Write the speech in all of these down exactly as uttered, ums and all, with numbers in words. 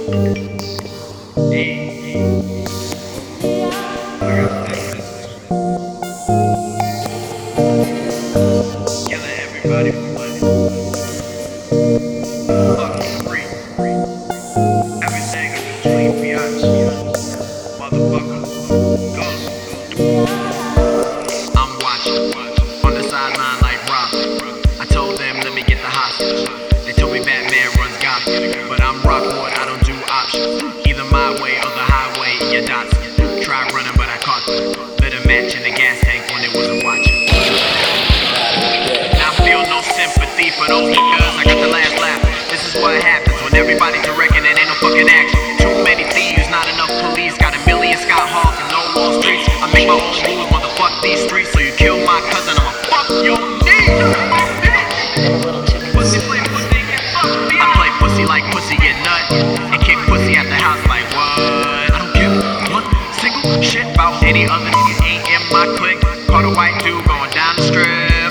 Everybody for money. Fucking free. Everything in between biatch. Motherfucker. Go. I'm watching. On the sideline like Rock. I told them, let me get the hostage. They told me Batman runs Gotham. But I'm Rockwood, I don't do options. Either my way or the highway in your dots. Tried running, but I caught them. Lit a match in the gas tank when it wasn't watching. I feel no sympathy for those niggas. I got the last laugh. This is what happens when everybody's directing and ain't no fucking action. Too many thieves, not enough police. Got a million Scott Hall and no Wall Streets. I make my own rules, motherfuck these streets. So you kill my cousin, I'ma fuck your knee. Pussy play pussy, get fucked. I play pussy like pussy get nut. And kick pussy at the house like what? I don't give one single shit about any other nigga ain't in my clique. Caught a white dude going down the strip.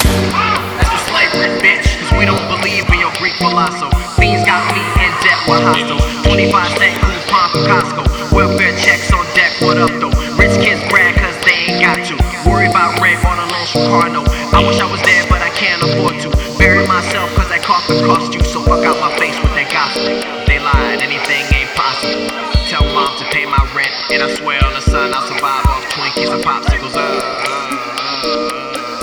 We don't believe in your Greek philosophy. Fiends got me in debt with hostile. twenty-five cent coupon from Costco. Welfare checks on deck, what up though? Rich kids brag cause they ain't got to. Worry about rent on a loan from Carno. I wish I was there but I can't afford to. Bury myself cause that coffin cost you. So fuck out my face with that gospel. They lied, anything ain't possible. Tell mom to pay my rent. And I swear on the sun I'll survive off Twinkies and popsicles. uh, uh, uh.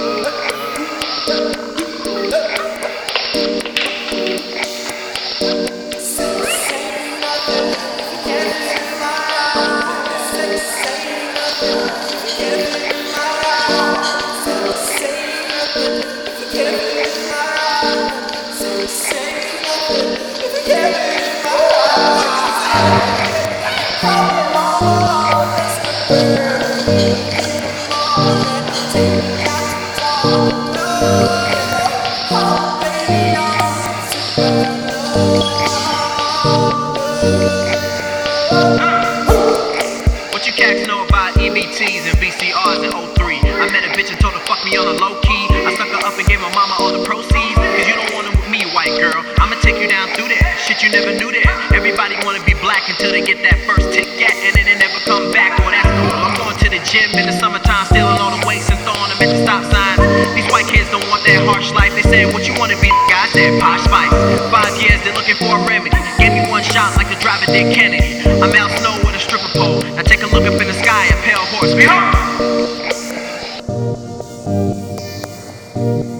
What you cats know about E B Ts and V C Rs in oh three? I met a bitch and told her fuck me on a low key. I stuck her up and gave my mama all the proceeds. Cause you don't want it with me, white girl. I'ma take you down through that shit you never knew that. Everybody wanna be black until they get that first ticket, and then they never come back. Well, that's cool. I'm going to the gym in the summertime, stealing all the weights and throwing them at the stop signs. These white kids don't want that harsh life. They say, what you wanna be? I said, Posh Spice. Five years, they're looking for a remedy. Gave me one shot like the driver did Kennedy. I'm Al Snow with a stripper pole. Now take a look up in the sky, a pale horse. Behold!